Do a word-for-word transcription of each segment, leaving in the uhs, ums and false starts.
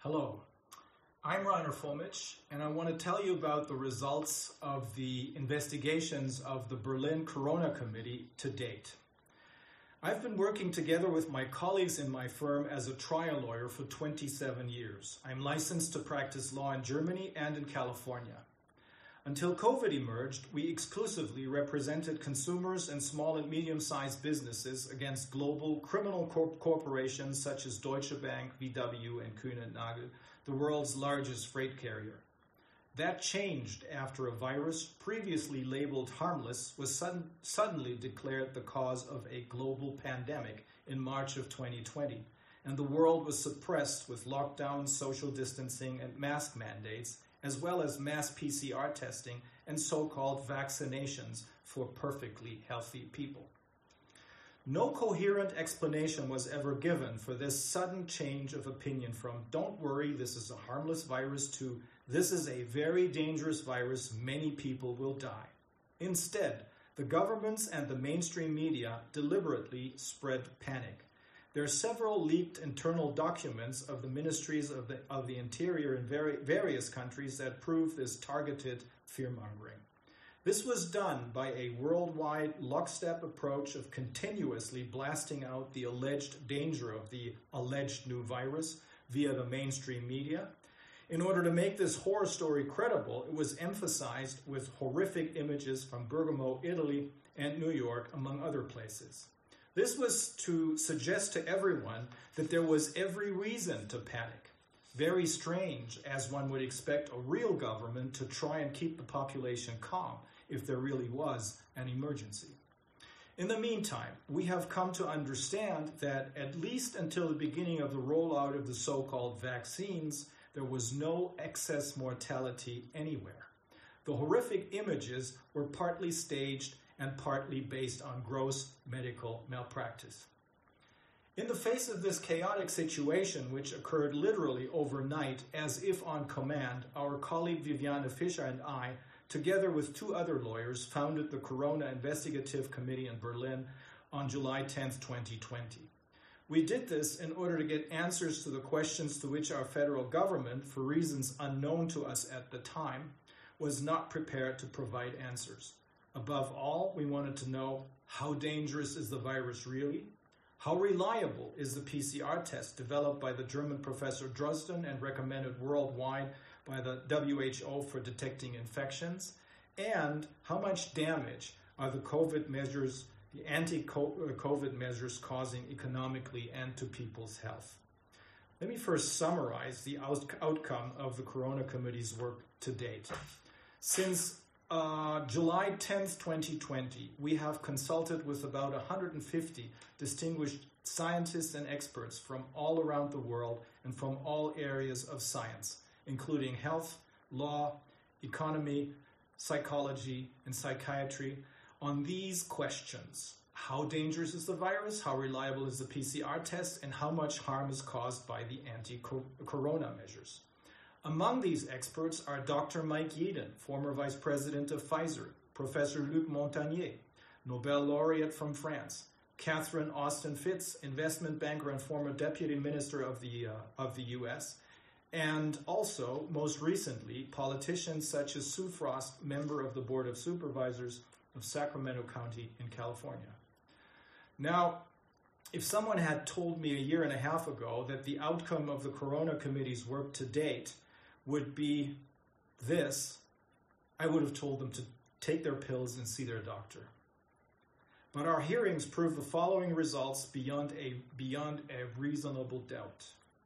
Hello, I'm Rainer Fomitsch, and I want to tell you about the results of the investigations of the Berlin Corona Committee to date. I've been working together with my colleagues in my firm as a trial lawyer for twenty-seven years. I'm licensed to practice law in Germany and in California. Until COVID emerged, we exclusively represented consumers and small and medium-sized businesses against global criminal corp corporations such as Deutsche Bank, V W, and Kuehne and Nagel, the world's largest freight carrier. That changed after a virus previously labeled harmless was sudden, suddenly declared the cause of a global pandemic in March of twenty twenty, and the world was suppressed with lockdowns, social distancing, and mask mandates, as well as mass P C R testing and so-called vaccinations for perfectly healthy people. No coherent explanation was ever given for this sudden change of opinion from "don't worry, this is a harmless virus" to "this is a very dangerous virus, many people will die." Instead, the governments and the mainstream media deliberately spread panic. There are several leaked internal documents of the ministries of the, of the interior in very, various countries that prove this targeted fear-mongering. This was done by a worldwide lockstep approach of continuously blasting out the alleged danger of the alleged new virus via the mainstream media. In order to make this horror story credible, it was emphasized with horrific images from Bergamo, Italy, and New York, among other places. This was to suggest to everyone that there was every reason to panic. Very strange, as one would expect a real government to try and keep the population calm if there really was an emergency. In the meantime, we have come to understand that at least until the beginning of the rollout of the so-called vaccines, there was no excess mortality anywhere. The horrific images were partly staged and partly based on gross medical malpractice. In the face of this chaotic situation, which occurred literally overnight, as if on command, our colleague Viviane Fischer and I, together with two other lawyers, founded the Corona Investigative Committee in Berlin on July tenth, twenty twenty. We did this in order to get answers to the questions to which our federal government, for reasons unknown to us at the time, was not prepared to provide answers. Above all, we wanted to know, how dangerous is the virus really? How reliable is the P C R test developed by the German Professor Drosten and recommended worldwide by the W H O for detecting infections? And how much damage are the COVID measures, the anti-COVID measures causing economically and to people's health? Let me first summarize the out outcome of the Corona Committee's work to date. Since Uh, July tenth, twenty twenty, we have consulted with about one hundred fifty distinguished scientists and experts from all around the world and from all areas of science, including health, law, economy, psychology, and psychiatry, on these questions. How dangerous is the virus? How reliable is the P C R test? And how much harm is caused by the anti-corona measures? Among these experts are Doctor Mike Yeadon, former vice president of Pfizer, Professor Luc Montagnier, Nobel laureate from France, Catherine Austin Fitts, investment banker and former deputy minister of the, uh, of the U S, and also, most recently, politicians such as Sue Frost, member of the Board of Supervisors of Sacramento County in California. Now, if someone had told me a year and a half ago that the outcome of the Corona Committee's work to date would be this, I would have told them to take their pills and see their doctor. But our hearings prove the following results beyond a, beyond a reasonable doubt.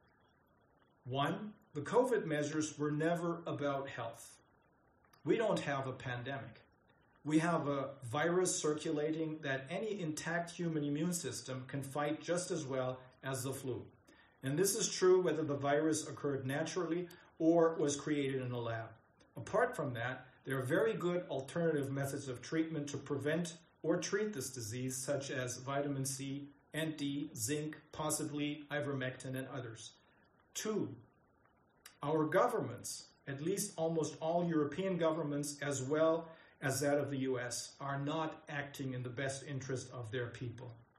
One, the COVID measures were never about health. We don't have a pandemic. We have a virus circulating that any intact human immune system can fight just as well as the flu. And this is true whether the virus occurred naturally or was created in a lab. Apart from that, there are very good alternative methods of treatment to prevent or treat this disease, such as vitamin C and D, zinc, possibly ivermectin, and others. Two, our governments, at least almost all European governments as well as that of the U S, are not acting in the best interest of their people.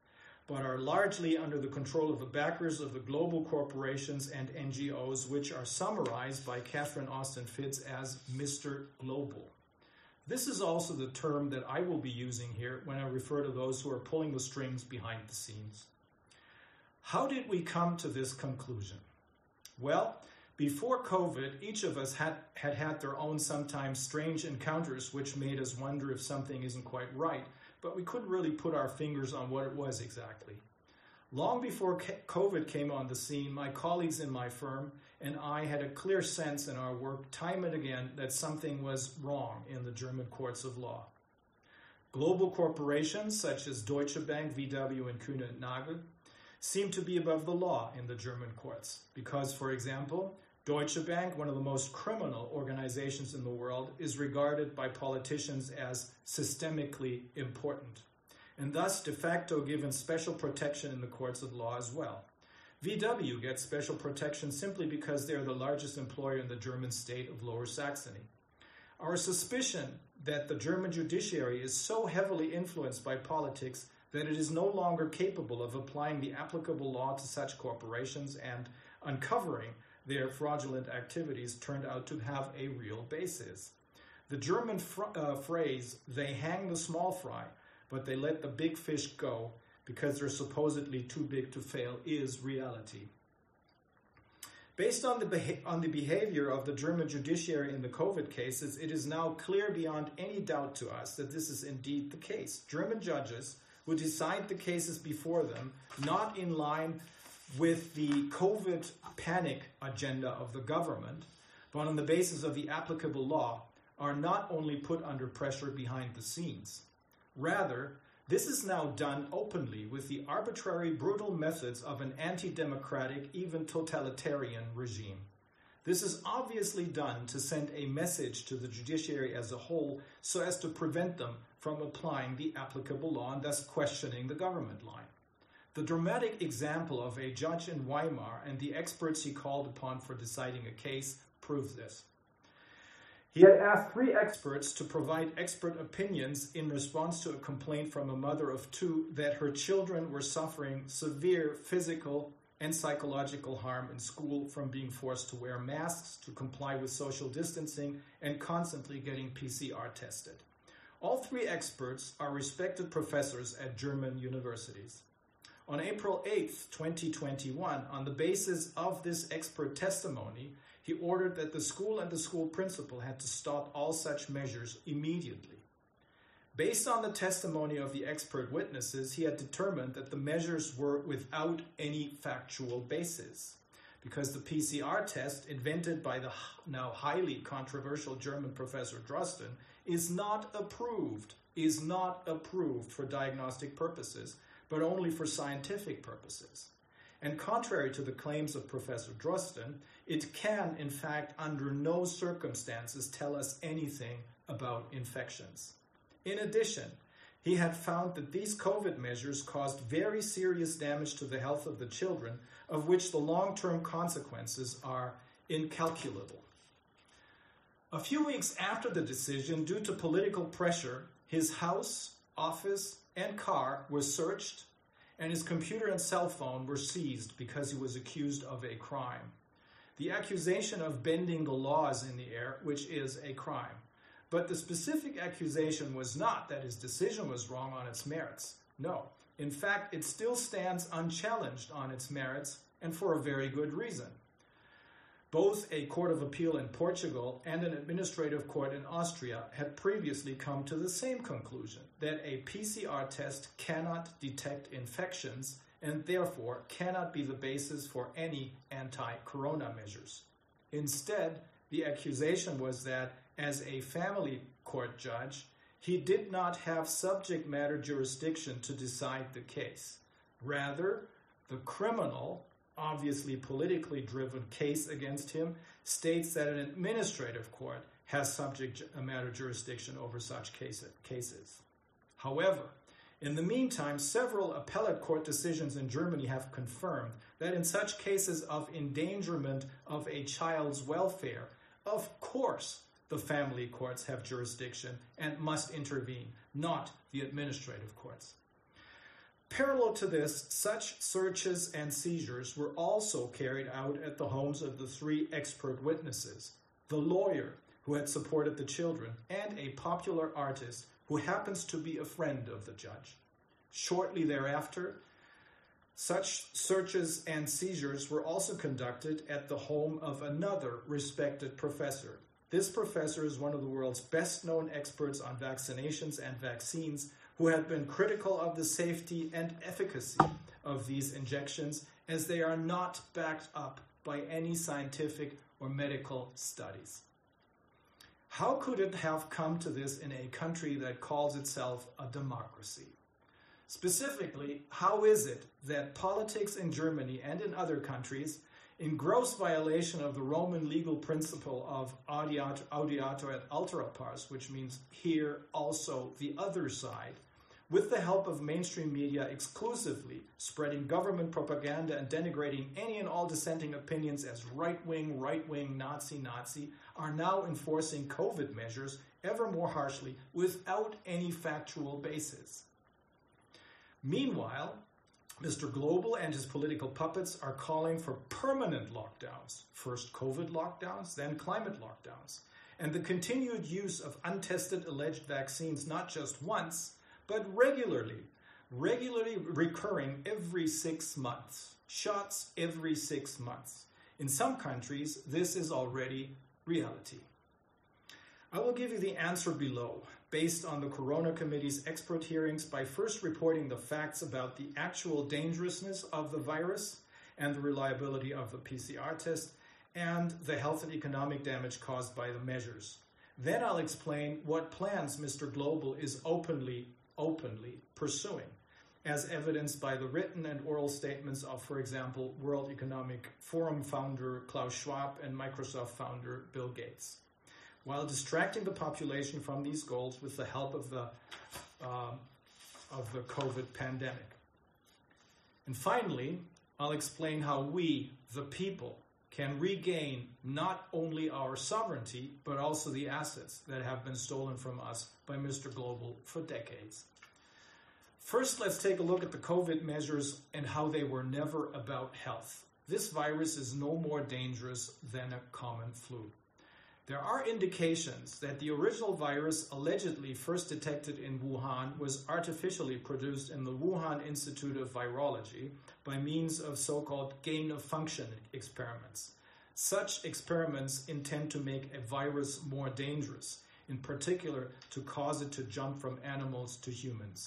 but are largely under the control of the backers of the global corporations and N G Os, which are summarized by Catherine Austin Fitts as Mister Global. This is also the term that I will be using here when I refer to those who are pulling the strings behind the scenes. How did we come to this conclusion? Well, before COVID, each of us had, had had their own sometimes strange encounters which made us wonder if something isn't quite right, but we couldn't really put our fingers on what it was exactly. Long before COVID came on the scene, my colleagues in my firm and I had a clear sense in our work time and again that something was wrong in the German courts of law. Global corporations such as Deutsche Bank, V W, and Kühne and Nagel seem to be above the law in the German courts because, for example, Deutsche Bank, one of the most criminal organizations in the world, is regarded by politicians as systemically important, and thus de facto given special protection in the courts of law as well. V W gets special protection simply because they are the largest employer in the German state of Lower Saxony. Our suspicion that the German judiciary is so heavily influenced by politics that it is no longer capable of applying the applicable law to such corporations and uncovering their fraudulent activities turned out to have a real basis. The German fr- uh, phrase, they hang the small fry, but they let the big fish go because they're supposedly too big to fail, is reality. Based on the, beha- on the behavior of the German judiciary in the COVID cases, it is now clear beyond any doubt to us that this is indeed the case. German judges would decide the cases before them, not in line with the COVID panic agenda of the government, but on the basis of the applicable law, are not only put under pressure behind the scenes. Rather, this is now done openly with the arbitrary, brutal methods of an anti-democratic, even totalitarian regime. This is obviously done to send a message to the judiciary as a whole so as to prevent them from applying the applicable law and thus questioning the government line. The dramatic example of a judge in Weimar and the experts he called upon for deciding a case proves this. He had asked three experts to provide expert opinions in response to a complaint from a mother of two that her children were suffering severe physical and psychological harm in school from being forced to wear masks, to comply with social distancing, and constantly getting P C R tested. All three experts are respected professors at German universities. On April eighth, twenty twenty-one, on the basis of this expert testimony, he ordered that the school and the school principal had to stop all such measures immediately. Based on the testimony of the expert witnesses, he had determined that the measures were without any factual basis, because the P C R test invented by the now highly controversial German professor Drosten is not approved, is not approved for diagnostic purposes, but only for scientific purposes. And contrary to the claims of Professor Drosten, it can, in fact, under no circumstances tell us anything about infections. In addition, he had found that these COVID measures caused very serious damage to the health of the children, of which the long-term consequences are incalculable. A few weeks after the decision, due to political pressure, his house, office, and car were searched, and his computer and cell phone were seized because he was accused of a crime. The accusation of bending the laws in the air, which is a crime. But the specific accusation was not that his decision was wrong on its merits. No. In fact, it still stands unchallenged on its merits, and for a very good reason. Both a court of appeal in Portugal and an administrative court in Austria had previously come to the same conclusion, that a P C R test cannot detect infections and therefore cannot be the basis for any anti-corona measures. Instead, the accusation was that as a family court judge, he did not have subject matter jurisdiction to decide the case. Rather, the criminal, obviously politically driven case against him states that an administrative court has subject matter jurisdiction over such cases. However, in the meantime, several appellate court decisions in Germany have confirmed that in such cases of endangerment of a child's welfare, of course the family courts have jurisdiction and must intervene, not the administrative courts. Parallel to this, such searches and seizures were also carried out at the homes of the three expert witnesses, the lawyer who had supported the children, and a popular artist who happens to be a friend of the judge. Shortly thereafter, such searches and seizures were also conducted at the home of another respected professor. This professor is one of the world's best-known experts on vaccinations and vaccines, who had been critical of the safety and efficacy of these injections, as they are not backed up by any scientific or medical studies. How could it have come to this in a country that calls itself a democracy? Specifically, how is it that politics in Germany and in other countries, in gross violation of the Roman legal principle of audiatur, audiatur et altera pars, which means hear also the other side, with the help of mainstream media exclusively spreading government propaganda and denigrating any and all dissenting opinions as right-wing, right-wing, Nazi, Nazi, are now enforcing COVID measures ever more harshly without any factual basis. Meanwhile, Mister Global and his political puppets are calling for permanent lockdowns, first COVID lockdowns, then climate lockdowns, and the continued use of untested alleged vaccines not just once, but regularly, regularly recurring every six months, shots every six months. In some countries, this is already reality. I will give you the answer below, based on the Corona Committee's expert hearings, by first reporting the facts about the actual dangerousness of the virus and the reliability of the P C R test and the health and economic damage caused by the measures. Then I'll explain what plans Mister Global is openly, openly pursuing, as evidenced by the written and oral statements of, for example, World Economic Forum founder Klaus Schwab and Microsoft founder Bill Gates, while distracting the population from these goals with the help of the, uh, of the COVID pandemic. And finally, I'll explain how we, the people, can regain not only our sovereignty, but also the assets that have been stolen from us by Mister Global for decades. First, let's take a look at the COVID measures and how they were never about health. This virus is no more dangerous than a common flu. There are indications that the original virus, allegedly first detected in Wuhan, was artificially produced in the Wuhan Institute of Virology by means of so-called gain-of-function experiments. Such experiments intend to make a virus more dangerous, in particular to cause it to jump from animals to humans.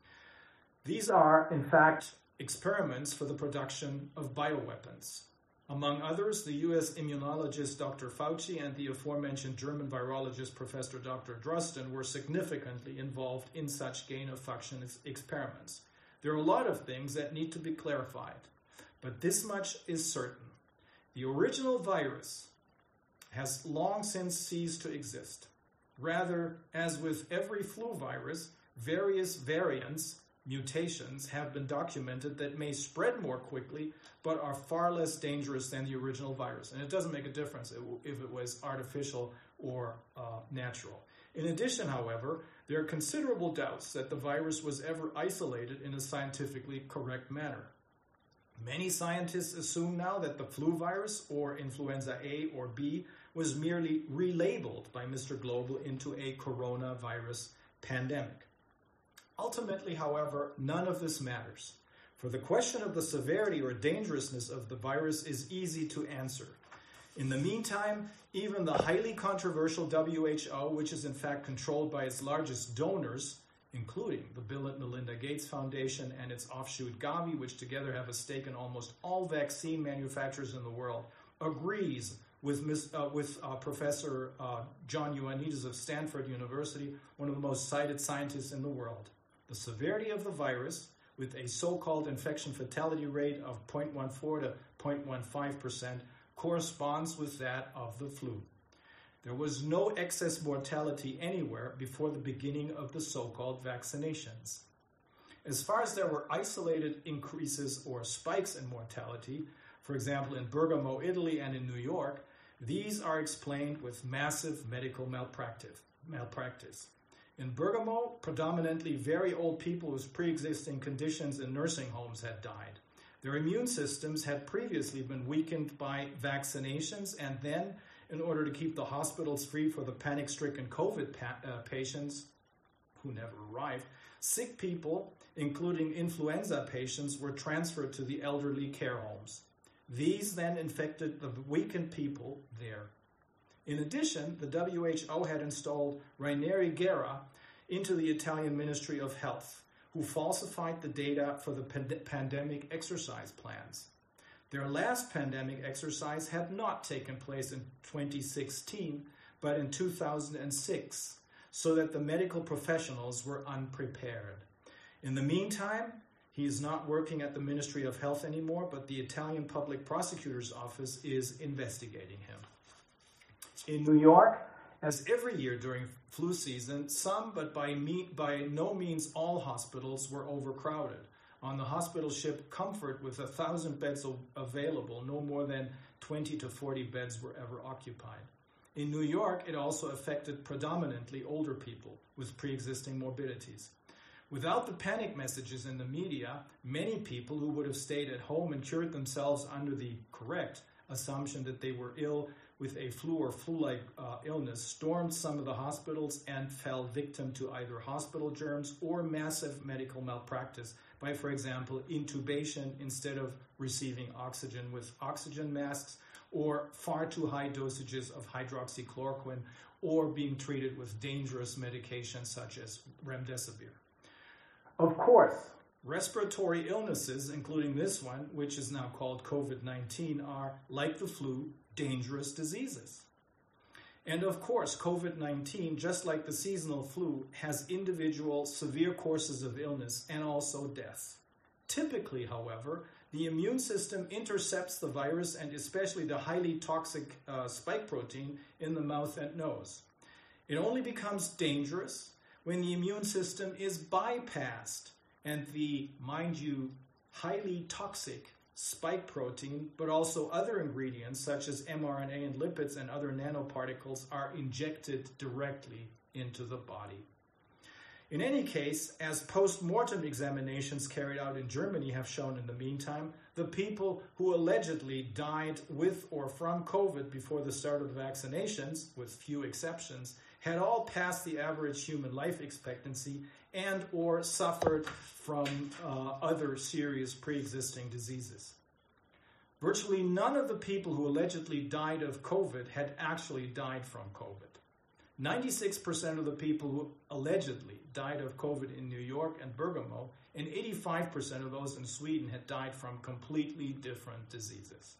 These are, in fact, experiments for the production of bioweapons. Among others, the U S immunologist Doctor Fauci and the aforementioned German virologist Professor Doctor Drosten were significantly involved in such gain-of-function experiments. There are a lot of things that need to be clarified, but this much is certain. The original virus has long since ceased to exist. Rather, as with every flu virus, various variants, mutations, have been documented that may spread more quickly, but are far less dangerous than the original virus. And it doesn't make a difference if it was artificial or uh, natural. In addition, however, there are considerable doubts that the virus was ever isolated in a scientifically correct manner. Many scientists assume now that the flu virus, or influenza A or B, was merely relabeled by Mister Global into a coronavirus pandemic. Ultimately, however, none of this matters, for the question of the severity or dangerousness of the virus is easy to answer. In the meantime, even the highly controversial W H O, which is in fact controlled by its largest donors, including the Bill and Melinda Gates Foundation and its offshoot Gavi, which together have a stake in almost all vaccine manufacturers in the world, agrees with, Miz, uh, with uh, Professor uh, John Ioannidis of Stanford University, one of the most cited scientists in the world. The severity of the virus, with a so-called infection fatality rate of zero point one four to zero point one five percent, corresponds with that of the flu. There was no excess mortality anywhere before the beginning of the so-called vaccinations. As far as there were isolated increases or spikes in mortality, for example in Bergamo, Italy, and in New York, these are explained with massive medical malpractice. malpractice. In Bergamo, predominantly very old people with pre-existing conditions in nursing homes had died. Their immune systems had previously been weakened by vaccinations, and then, in order to keep the hospitals free for the panic-stricken COVID pa- uh, patients who never arrived, sick people, including influenza patients, were transferred to the elderly care homes. These then infected the weakened people there. In addition, the W H O had installed Rainieri Guerra into the Italian Ministry of Health, who falsified the data for the pand- pandemic exercise plans. Their last pandemic exercise had not taken place in twenty sixteen, but in two thousand six, so that the medical professionals were unprepared. In the meantime, he is not working at the Ministry of Health anymore, but the Italian Public Prosecutor's Office is investigating him. In New York, as every year during flu season, some, but by, me, by no means all hospitals were overcrowded. On the hospital ship Comfort, with a thousand beds available, no more than twenty to forty beds were ever occupied. In New York, it also affected predominantly older people with pre-existing morbidities. Without the panic messages in the media, many people who would have stayed at home and cured themselves under the correct assumption that they were ill with a flu or flu-like uh, illness stormed some of the hospitals and fell victim to either hospital germs or massive medical malpractice by, for example, intubation instead of receiving oxygen with oxygen masks, or far too high dosages of hydroxychloroquine, or being treated with dangerous medications such as remdesivir. Of course, respiratory illnesses, including this one, which is now called COVID nineteen, are, like the flu, dangerous diseases. And of course, COVID nineteen, just like the seasonal flu, has individual severe courses of illness and also death. Typically, however, the immune system intercepts the virus and especially the highly toxic uh, spike protein in the mouth and nose. It only becomes dangerous when the immune system is bypassed and the, mind you, highly toxic spike protein, but also other ingredients such as mRNA and lipids and other nanoparticles are injected directly into the body. In any case, as post-mortem examinations carried out in Germany have shown in the meantime, the people who allegedly died with or from COVID before the start of the vaccinations, with few exceptions, had all passed the average human life expectancy and or suffered from uh, other serious pre-existing diseases. Virtually none of the people who allegedly died of COVID had actually died from COVID. ninety-six percent of the people who allegedly died of COVID in New York and Bergamo, and eighty-five percent of those in Sweden had died from completely different diseases.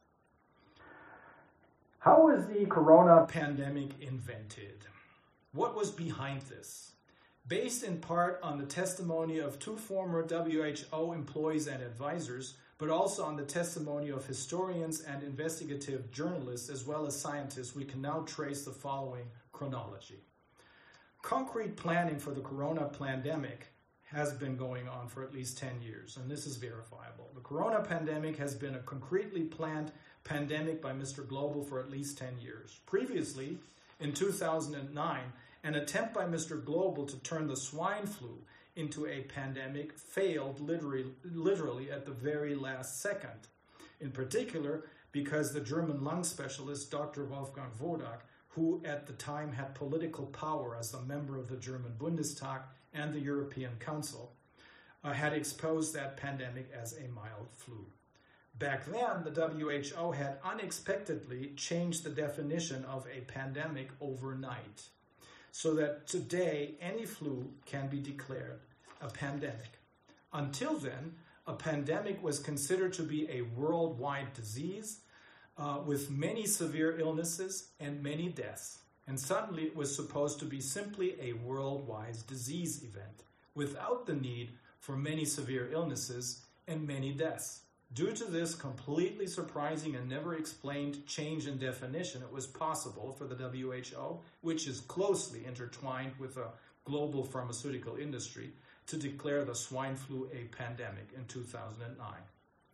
How was the corona pandemic invented? What was behind this? Based in part on the testimony of two former W H O employees and advisors, but also on the testimony of historians and investigative journalists as well as scientists, we can now trace the following chronology. Concrete planning for the corona pandemic has been going on for at least ten years, and this is verifiable. The corona pandemic has been a concretely planned pandemic by Mister Global for at least ten years. Previously, in two thousand nine, an attempt by Mister Global to turn the swine flu into a pandemic failed literally, literally at the very last second. In particular, because the German lung specialist Doctor Wolfgang Wodak, who at the time had political power as a member of the German Bundestag and the European Council, uh, had exposed that pandemic as a mild flu. Back then, the W H O had unexpectedly changed the definition of a pandemic overnight, so that today any flu can be declared a pandemic. Until then, a pandemic was considered to be a worldwide disease uh, with many severe illnesses and many deaths. And suddenly it was supposed to be simply a worldwide disease event without the need for many severe illnesses and many deaths. Due to this completely surprising and never explained change in definition, it was possible for the W H O, which is closely intertwined with the global pharmaceutical industry, to declare the swine flu a pandemic in two thousand nine.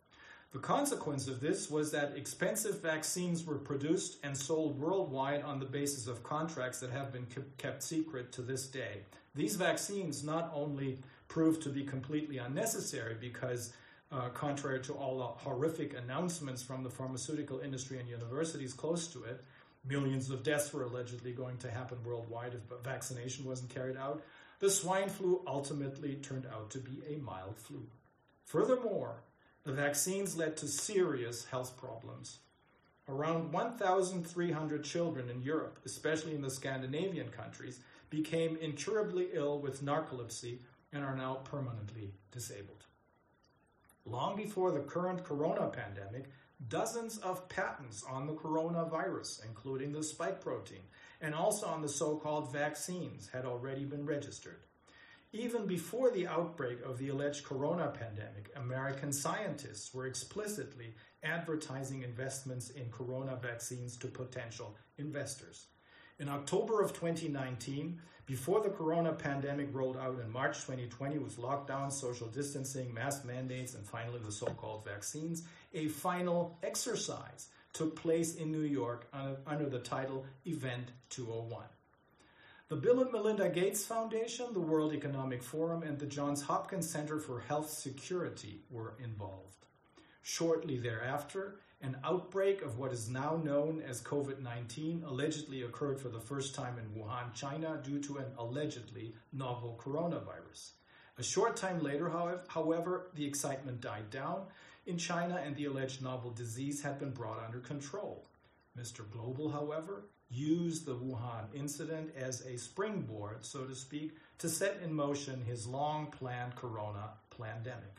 The consequence of this was that expensive vaccines were produced and sold worldwide on the basis of contracts that have been kept secret to this day. These vaccines not only proved to be completely unnecessary because, uh, contrary to all the horrific announcements from the pharmaceutical industry and universities close to it, millions of deaths were allegedly going to happen worldwide if vaccination wasn't carried out. The swine flu ultimately turned out to be a mild flu. Furthermore, the vaccines led to serious health problems. Around one thousand three hundred children in Europe, especially in the Scandinavian countries, became incurably ill with narcolepsy and are now permanently disabled. Long before the current corona pandemic, dozens of patents on the coronavirus, including the spike protein, and also on the so-called vaccines, had already been registered. Even before the outbreak of the alleged corona pandemic, American scientists were explicitly advertising investments in corona vaccines to potential investors. In October of twenty nineteen, before the corona pandemic rolled out in March twenty twenty with lockdowns, social distancing, mask mandates, and finally the so-called vaccines, a final exercise took place in New York under the title Event two oh one. The Bill and Melinda Gates Foundation, the World Economic Forum, and the Johns Hopkins Center for Health Security were involved. Shortly thereafter, an outbreak of what is now known as COVID nineteen allegedly occurred for the first time in Wuhan, China, due to an allegedly novel coronavirus. A short time later, however, the excitement died down in China and the alleged novel disease had been brought under control. Mister Global, however, used the Wuhan incident as a springboard, so to speak, to set in motion his long-planned corona pandemic.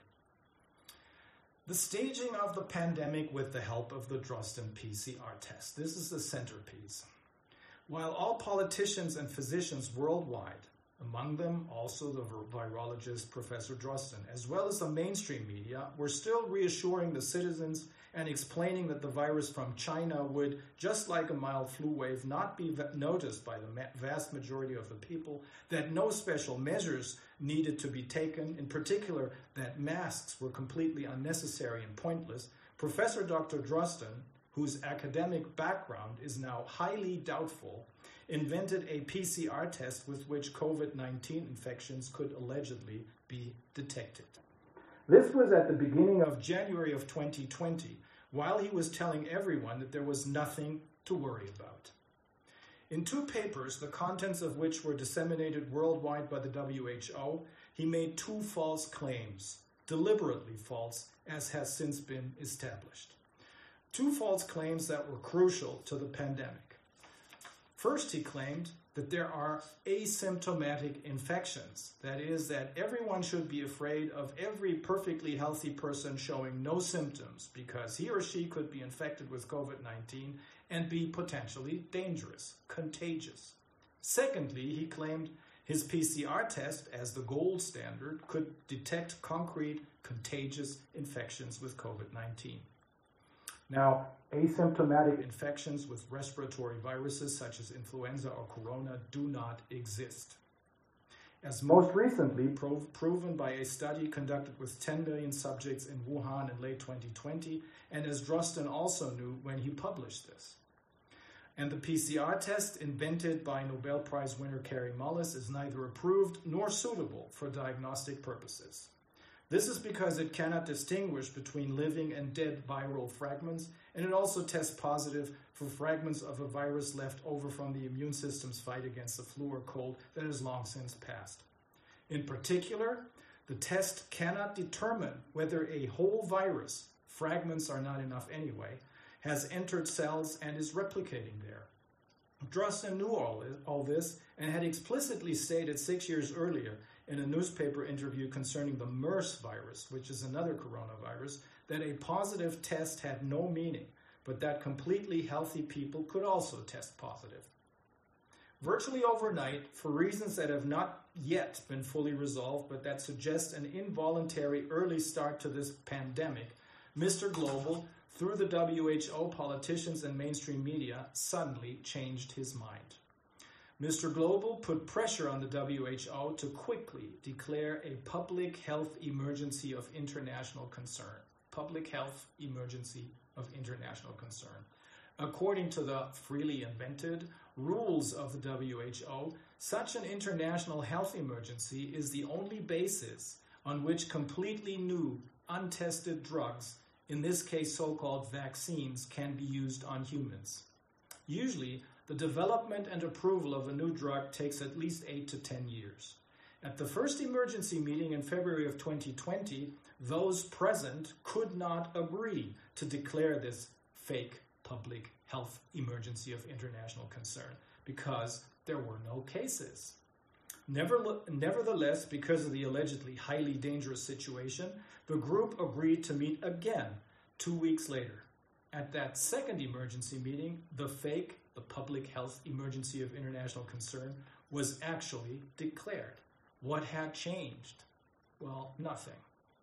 The staging of the pandemic with the help of the Drosten P C R test. This is the centerpiece. While all politicians and physicians worldwide, among them also the virologist Professor Drosten, as well as the mainstream media, were still reassuring the citizens and explaining that the virus from China would, just like a mild flu wave, not be noticed by the vast majority of the people, that no special measures needed to be taken, in particular that masks were completely unnecessary and pointless, Professor Doctor Drosten, whose academic background is now highly doubtful, invented a P C R test with which COVID nineteen infections could allegedly be detected. This was at the beginning of January of twenty twenty, while he was telling everyone that there was nothing to worry about. In two papers, the contents of which were disseminated worldwide by the W H O, he made two false claims, deliberately false, as has since been established. Two false claims that were crucial to the pandemic. First, he claimed that there are asymptomatic infections. That is, that everyone should be afraid of every perfectly healthy person showing no symptoms because he or she could be infected with COVID nineteen and be potentially dangerous, contagious. Secondly, he claimed his P C R test, as the gold standard, could detect concrete, contagious infections with COVID nineteen. Now, asymptomatic infections with respiratory viruses such as influenza or corona do not exist. As most recently prov- proven by a study conducted with ten million subjects in Wuhan in late twenty twenty, and as Drosten also knew when he published this. And the P C R test invented by Nobel Prize winner Kary Mullis is neither approved nor suitable for diagnostic purposes. This is because it cannot distinguish between living and dead viral fragments, and it also tests positive for fragments of a virus left over from the immune system's fight against the flu or cold that has long since passed. In particular, the test cannot determine whether a whole virus, fragments are not enough anyway, has entered cells and is replicating there. Drosten knew all, all this and had explicitly stated six years earlier in a newspaper interview concerning the MERS virus, which is another coronavirus, that a positive test had no meaning, but that completely healthy people could also test positive. Virtually overnight, for reasons that have not yet been fully resolved, but that suggest an involuntary early start to this pandemic, Mister Global, through the W H O, politicians, and mainstream media, suddenly changed his mind. Mister Global put pressure on the W H O to quickly declare a public health emergency of international concern. public health emergency of international concern. According to the freely invented rules of the W H O, such an international health emergency is the only basis on which completely new, untested drugs, in this case so-called vaccines, can be used on humans. Usually, the development and approval of a new drug takes at least eight to ten years. At the first emergency meeting in February of twenty twenty, those present could not agree to declare this fake public health emergency of international concern because there were no cases. Nevertheless, because of the allegedly highly dangerous situation, the group agreed to meet again two weeks later. At that second emergency meeting, the fake, the public health emergency of international concern, was actually declared. What had changed? Well, nothing.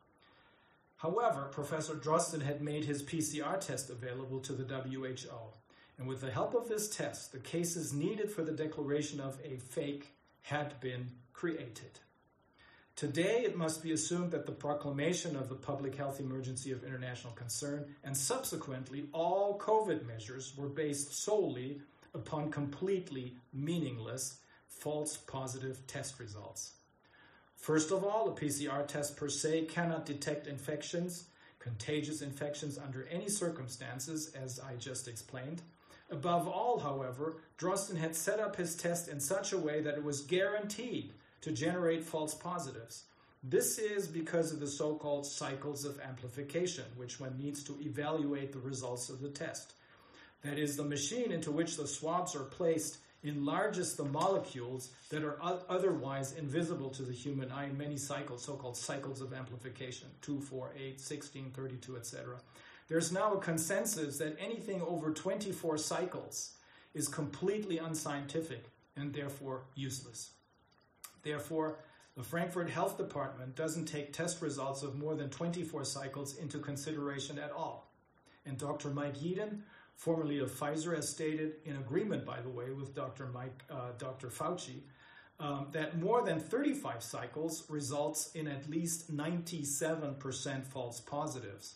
However, Professor Drosten had made his P C R test available to the W H O, and with the help of this test, the cases needed for the declaration of a fake had been created. Today, it must be assumed that the proclamation of the public health emergency of international concern and subsequently all COVID measures were based solely upon completely meaningless false positive test results. First of all, a P C R test per se cannot detect infections, contagious infections under any circumstances, as I just explained. Above all, however, Drosten had set up his test in such a way that it was guaranteed to generate false positives. This is because of the so-called cycles of amplification, which one needs to evaluate the results of the test. That is, the machine into which the swabs are placed enlarges the molecules that are otherwise invisible to the human eye in many cycles, so-called cycles of amplification, two, four, eight, sixteen, thirty-two, et cetera. There's now a consensus that anything over twenty-four cycles is completely unscientific and therefore useless. Therefore, the Frankfurt Health Department doesn't take test results of more than twenty-four cycles into consideration at all. And Doctor Mike Yeadon, formerly of Pfizer, has stated, in agreement, by the way, with Doctor Mike, uh, Doctor Fauci, um, that more than thirty-five cycles results in at least ninety-seven percent false positives.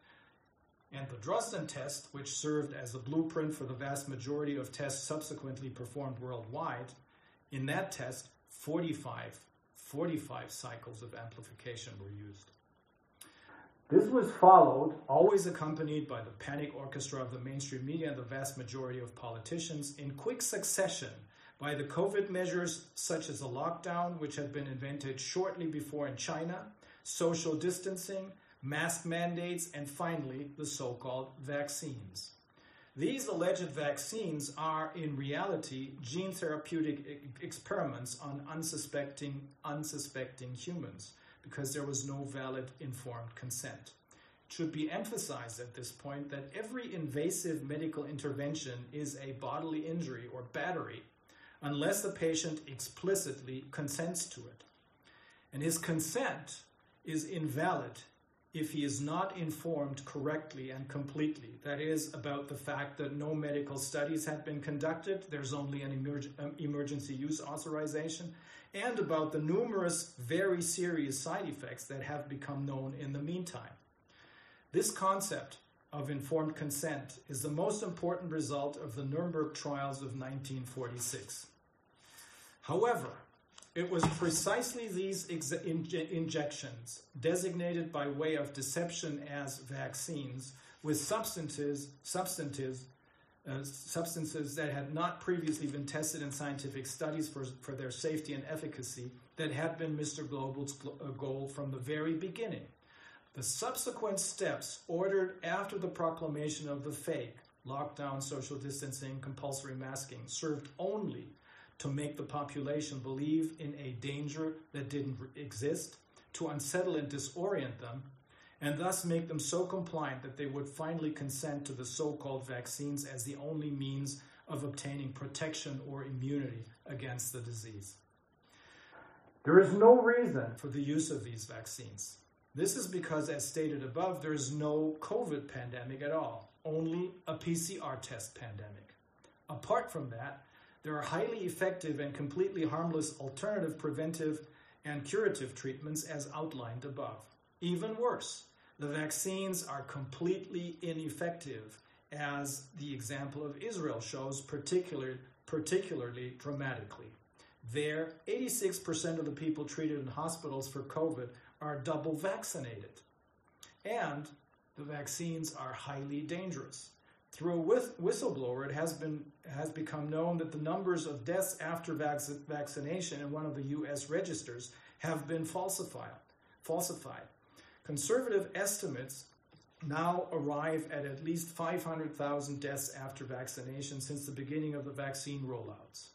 And the Drosten test, which served as a blueprint for the vast majority of tests subsequently performed worldwide, in that test, forty-five, forty-five cycles of amplification were used. This was followed, always accompanied by the panic orchestra of the mainstream media and the vast majority of politicians, in quick succession by the COVID measures such as a lockdown, which had been invented shortly before in China, social distancing, mask mandates, and finally, the so-called vaccines. These alleged vaccines are, in reality, gene therapeutic e- experiments on unsuspecting, unsuspecting humans, because there was no valid informed consent. It should be emphasized at this point that every invasive medical intervention is a bodily injury or battery unless the patient explicitly consents to it. And his consent is invalid if he is not informed correctly and completely. That is, about the fact that no medical studies have been conducted, there's only an emerg- um, emergency use authorization, and about the numerous very serious side effects that have become known in the meantime. This concept of informed consent is the most important result of the Nuremberg trials of nineteen forty-six. However, it was precisely these ex- inje- injections, designated by way of deception as vaccines, with substances, substances, uh, substances that had not previously been tested in scientific studies for, for their safety and efficacy, that had been Mister Global's gl- uh, goal from the very beginning. The subsequent steps ordered after the proclamation of the fake, lockdown, social distancing, compulsory masking, served only to make the population believe in a danger that didn't exist, to unsettle and disorient them, and thus make them so compliant that they would finally consent to the so-called vaccines as the only means of obtaining protection or immunity against the disease. There is no reason for the use of these vaccines. This is because, as stated above, there is no COVID pandemic at all, only a P C R test pandemic. Apart from that, there are highly effective and completely harmless alternative preventive and curative treatments as outlined above. Even worse, the vaccines are completely ineffective, as the example of Israel shows particular, particularly dramatically. There, eighty-six percent of the people treated in hospitals for COVID are double vaccinated. And the vaccines are highly dangerous. Through a whistleblower, it has been has become known that the numbers of deaths after vac- vaccination in one of the U S registers have been falsified. falsified. Conservative estimates now arrive at at least five hundred thousand deaths after vaccination since the beginning of the vaccine rollouts.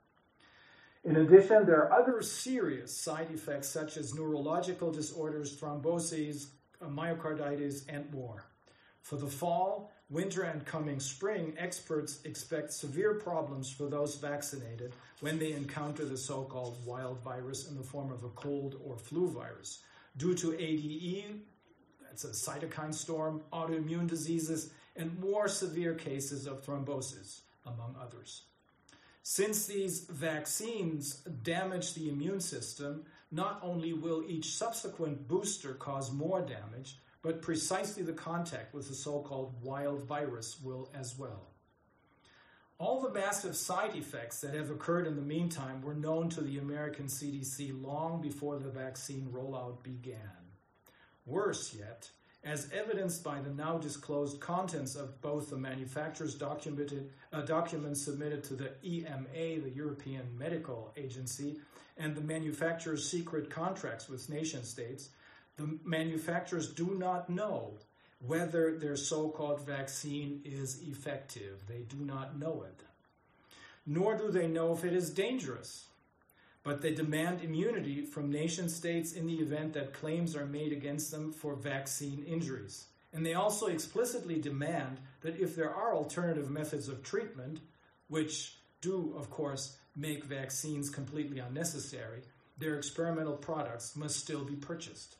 In addition, there are other serious side effects such as neurological disorders, thromboses, myocarditis, and more. For the fall, winter, and coming spring, experts expect severe problems for those vaccinated when they encounter the so-called wild virus in the form of a cold or flu virus, due to A D E, that's a cytokine storm, autoimmune diseases, and more severe cases of thrombosis, among others. Since these vaccines damage the immune system, not only will each subsequent booster cause more damage, but precisely the contact with the so-called wild virus will as well. All the massive side effects that have occurred in the meantime were known to the American C D C long before the vaccine rollout began. Worse yet, as evidenced by the now disclosed contents of both the manufacturer's documented, uh, documents submitted to the E M A, the European Medical Agency, and the manufacturer's secret contracts with nation states, the manufacturers do not know whether their so-called vaccine is effective. They do not know it. Nor do they know if it is dangerous. But they demand immunity from nation states in the event that claims are made against them for vaccine injuries. And they also explicitly demand that if there are alternative methods of treatment, which do, of course, make vaccines completely unnecessary, their experimental products must still be purchased.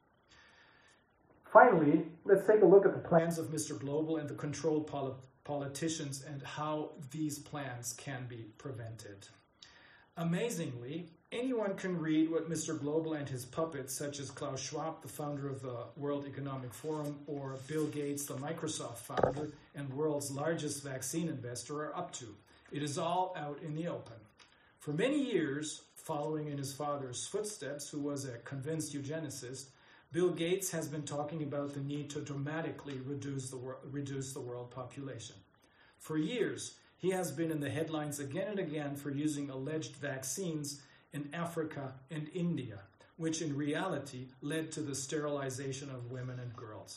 Finally, let's take a look at the plans of Mister Global and the controlled poli- politicians and how these plans can be prevented. Amazingly, anyone can read what Mister Global and his puppets, such as Klaus Schwab, the founder of the World Economic Forum, or Bill Gates, the Microsoft founder and world's largest vaccine investor, are up to. It is all out in the open. For many years, following in his father's footsteps, who was a convinced eugenicist, Bill Gates has been talking about the need to dramatically reduce the, wor- reduce the world population. For years, he has been in the headlines again and again for using alleged vaccines in Africa and India, which in reality led to the sterilization of women and girls.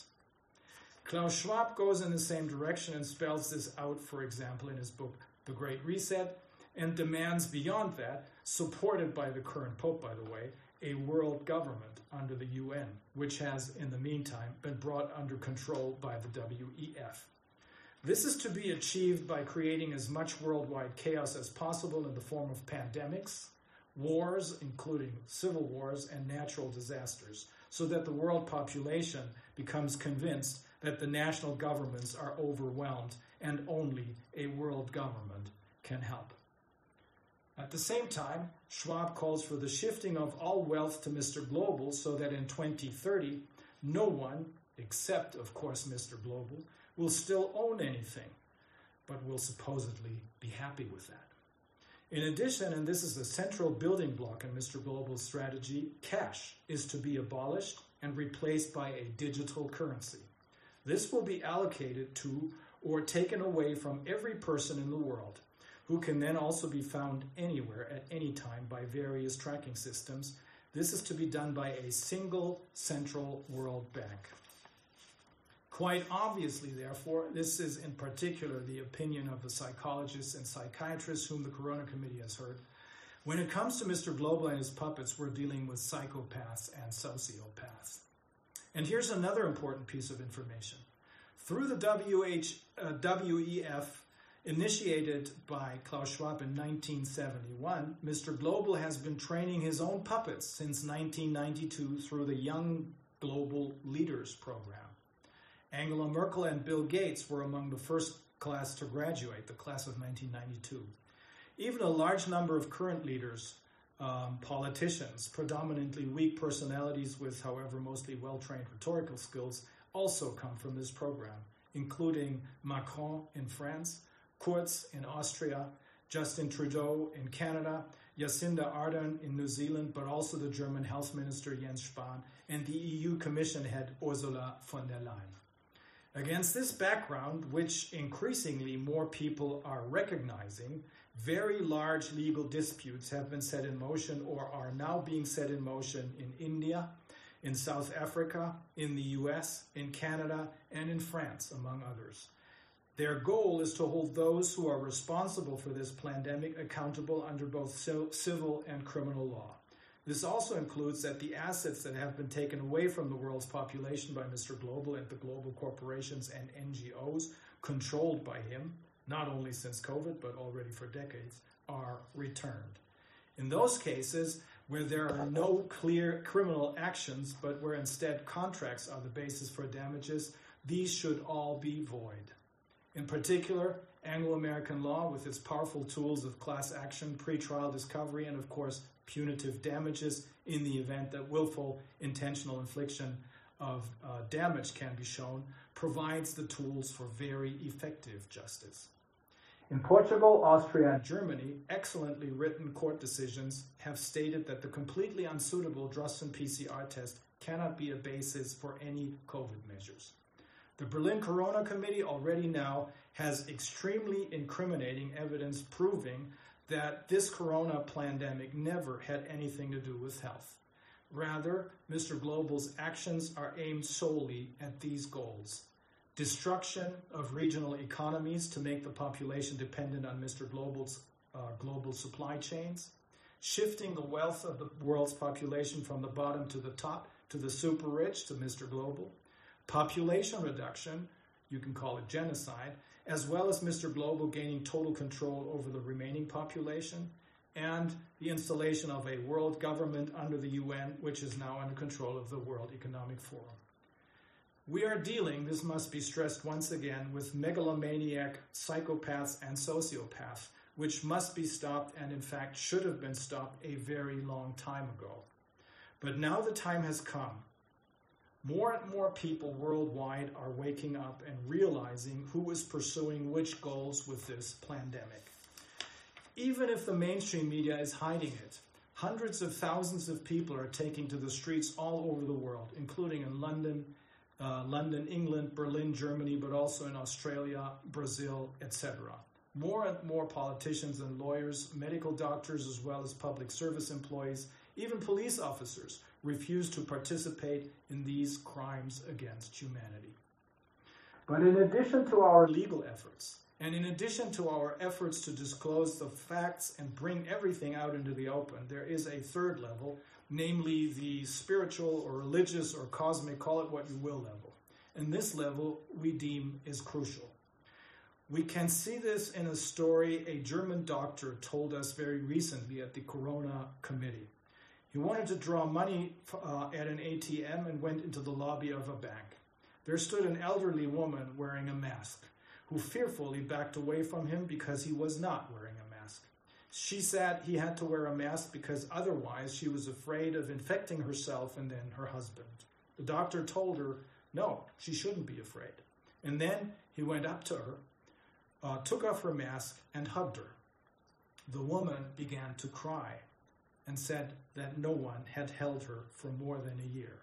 Klaus Schwab goes in the same direction and spells this out, for example, in his book, The Great Reset, and demands beyond that, supported by the current Pope, by the way, a world government under the U N, which has, in the meantime, been brought under control by the W E F. This is to be achieved by creating as much worldwide chaos as possible in the form of pandemics, wars, including civil wars and natural disasters, so that the world population becomes convinced that the national governments are overwhelmed and only a world government can help. At the same time, Schwab calls for the shifting of all wealth to Mister Global so that in twenty thirty, no one, except, of course, Mister Global, will still own anything, but will supposedly be happy with that. In addition, and this is the central building block in Mister Global's strategy, cash is to be abolished and replaced by a digital currency. This will be allocated to or taken away from every person in the world, who can then also be found anywhere at any time by various tracking systems. This is to be done by a single central world bank. Quite obviously, therefore, this is in particular the opinion of the psychologists and psychiatrists whom the Corona Committee has heard. When it comes to Mister Global and his puppets, we're dealing with psychopaths and sociopaths. And here's another important piece of information. Through the W H, uh, W E F, initiated by Klaus Schwab in nineteen seventy-one, Mister Global has been training his own puppets since nineteen ninety-two through the Young Global Leaders Program. Angela Merkel and Bill Gates were among the first class to graduate, the class of nineteen ninety-two. Even a large number of current leaders um, politicians, predominantly weak personalities with, however, mostly well-trained rhetorical skills, also come from this program, including Macron in France, Kurz in Austria, Justin Trudeau in Canada, Jacinda Ardern in New Zealand, but also the German Health Minister Jens Spahn and the E U Commission head Ursula von der Leyen. Against this background, which increasingly more people are recognizing, very large legal disputes have been set in motion or are now being set in motion in India, in South Africa, in the U S, in Canada, and in France, among others. Their goal is to hold those who are responsible for this pandemic accountable under both civil and criminal law. This also includes that the assets that have been taken away from the world's population by Mister Global and the global corporations and N G Os controlled by him, not only since COVID, but already for decades, are returned. In those cases where there are no clear criminal actions, but where instead contracts are the basis for damages, these should all be void. In particular, Anglo-American law, with its powerful tools of class action, pretrial discovery, and of course, punitive damages in the event that willful, intentional infliction of uh, damage can be shown, provides the tools for very effective justice. In Portugal, Austria, and Germany, excellently written court decisions have stated that the completely unsuitable Drosten P C R test cannot be a basis for any COVID measures. The Berlin Corona Committee already now has extremely incriminating evidence proving that this corona pandemic never had anything to do with health. Rather, Mister Global's actions are aimed solely at these goals: destruction of regional economies to make the population dependent on Mister Global's uh, global supply chains, shifting the wealth of the world's population from the bottom to the top, to the super rich, to Mister Global, population reduction, you can call it genocide, as well as Mister Global gaining total control over the remaining population, and the installation of a world government under the U N, which is now under control of the World Economic Forum. We are dealing, this must be stressed once again, with megalomaniac psychopaths and sociopaths, which must be stopped and in fact should have been stopped a very long time ago. But now the time has come. More and more people worldwide are waking up and realizing who is pursuing which goals with this pandemic. Even if the mainstream media is hiding it, hundreds of thousands of people are taking to the streets all over the world, including in London, uh, London, England, Berlin, Germany, but also in Australia, Brazil, et cetera. More and more politicians and lawyers, medical doctors, as well as public service employees, even police officers, refuse to participate in these crimes against humanity. But in addition to our legal efforts, and in addition to our efforts to disclose the facts and bring everything out into the open, there is a third level, namely the spiritual or religious or cosmic, call it what you will, level. And this level we deem is crucial. We can see this in a story a German doctor told us very recently at the Corona Committee. He wanted to draw money uh, at an A T M and went into the lobby of a bank. There stood an elderly woman wearing a mask, who fearfully backed away from him because he was not wearing a mask. She said he had to wear a mask because otherwise she was afraid of infecting herself and then her husband. The doctor told her, no, she shouldn't be afraid. And then he went up to her, uh, took off her mask, and hugged her. The woman began to cry and said that no one had held her for more than a year.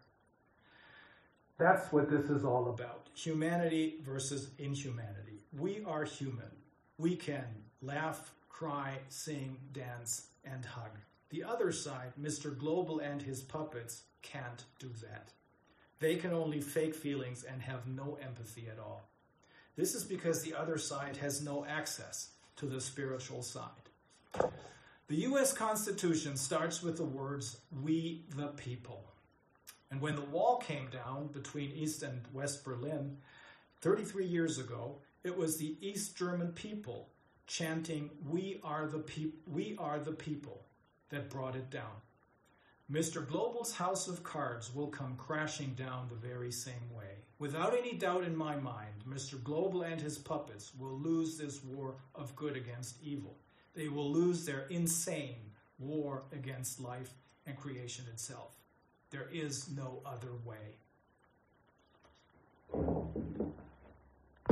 That's what this is all about. Humanity versus inhumanity. We are human. We can laugh, cry, sing, dance, and hug. The other side, Mister Global and his puppets, can't do that. They can only fake feelings and have no empathy at all. This is because the other side has no access to the spiritual side. The U S Constitution starts with the words, "We the people." And when the wall came down between East and West Berlin thirty-three years ago, it was the East German people chanting, "We are the peop- we are the people," that brought it down. Mister Global's house of cards will come crashing down the very same way. Without any doubt in my mind, Mister Global and his puppets will lose this war of good against evil. They will lose their insane war against life and creation itself. There is no other way.